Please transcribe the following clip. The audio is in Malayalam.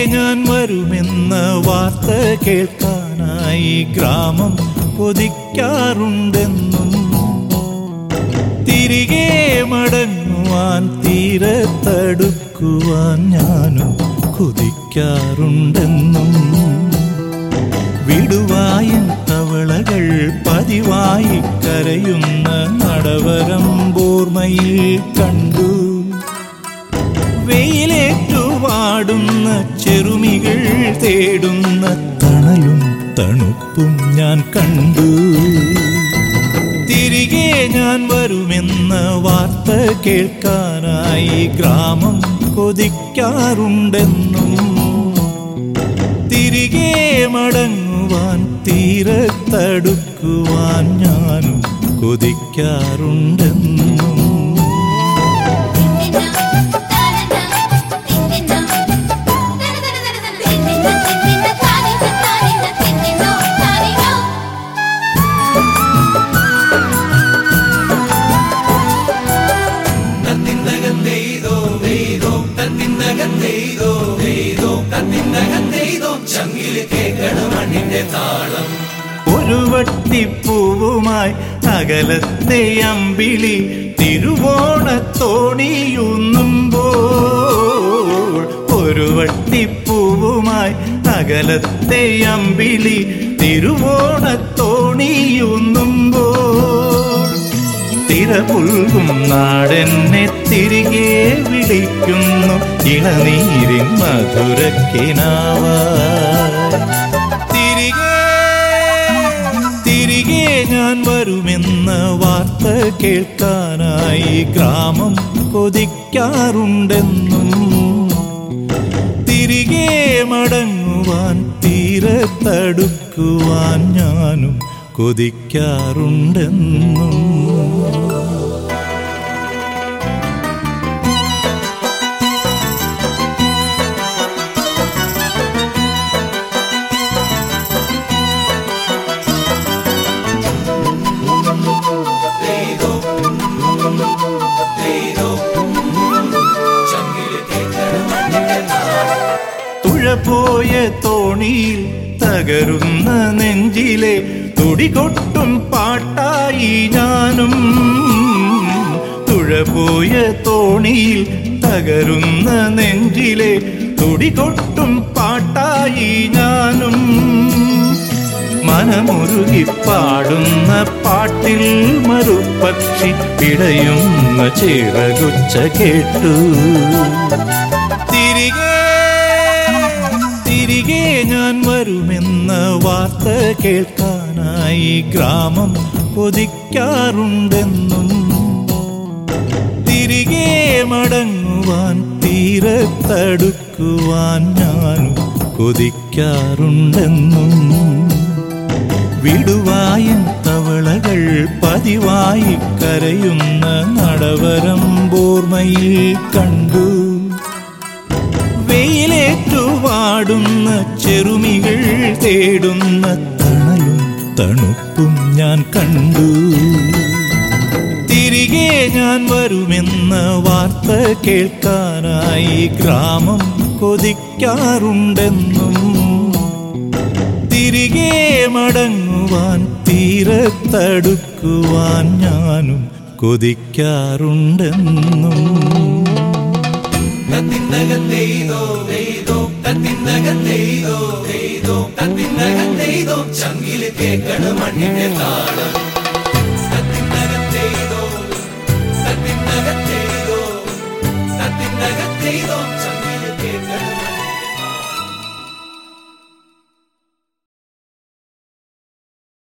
ഞാൻ വരുമെന്ന വാർത്ത കേൾക്കാനായി ഗ്രാമം കൊതിക്കാറുണ്ടെന്നും തിരികെ മടങ്ങുവാൻ തീരത്തടുക്കുവാൻ ഞാനും കൊതിക്കാറുണ്ടെന്നും വിടുവായൻ തവളകൾ പതിവായി കരയുന്ന നടവരം ഓർമ്മയിൽ കണ്ടു. വെയിലേറ്റുവാടുന്ന ചെറുമികൾ തേടുന്ന തണലും തണുപ്പും ഞാൻ കണ്ടു. തിരികെ ഞാൻ വരുമെന്ന വാർത്ത കേൾക്കാനായി ഗ്രാമം കൊതിക്കാറുണ്ടെന്നും തിരികെ മടങ്ങുവാൻ തീരത്തടുക്കുവാൻ ഞാനും കൊതിക്കാറുണ്ടെന്നും. ഒരു വട്ടിപ്പൂവുമായി അകലത്തെ അമ്പിളി തിരുവോണത്തോണിയുന്നുമ്പോൾ, ഒരു വട്ടിപ്പൂവുമായി അകലത്തെ അമ്പിളി തിരുവോണത്തോണിയുന്നുമ്പോൾ, തിരപുൽകും നാടെന്നെ തിരികെ വിളിക്കുന്നു ഇളനീരിൻ മധുരക്കിനാവായി. തിരികെ ഞാൻ വരുമെന്ന വാർത്ത കേൾക്കാനായി ഗ്രാമം കൊതിക്കാറുണ്ടെന്നും തിരികെ മടങ്ങുവാൻ തീരത്തടുക്കുവാൻ ഞാനും കൊതിക്കാറുണ്ടെന്നും. തുഴപോയ തോണിയിൽ തകരുന്ന നെഞ്ചിലെ തുടികൊട്ടും പാട്ടായി ഞാനും, തുഴപോയ തോണിയിൽ തകരുന്ന നെഞ്ചിലെ തുടികൊട്ടും പാട്ടായി ഞാനും, മനമുരുകി പാടുന്ന പാട്ടിൽ മറുപക്ഷി പിടയുന്ന ചിറകുച്ച കേട്ടു. തിരികെ ഞാൻ വരുമെന്ന വാർത്ത കേൾക്കാനായി ഗ്രാമം കൊതിക്കാറുണ്ടെന്നും തിരികെ മടങ്ങുവാൻ തീരത്തടുക്കുവാൻ ഞാനും കൊതിക്കാറുണ്ടെന്നും വിടുവായൻ തവളകൾ പതിവായി കരയുന്ന നടവരം ഓർമ്മയിൽ കണ്ടു. വെയിലേറ്റുവാടുന്ന ചെറുമികൾ തേടുന്ന തണലും തണുപ്പും ഞാൻ കണ്ടു. തിരികെ ഞാൻ വരുമെന്ന വാർത്ത കേൾക്കാനായി ഗ്രാമം കൊതിക്കാറുണ്ടെന്നും തിരികെ മടങ്ങുവാൻ തീരത്തടുക്കുവാൻ ഞാനും കൊതിക്കാറുണ്ടെന്നും. ചങ്കില് കേൾക്കണം മണ്ണിന്റെ താളം.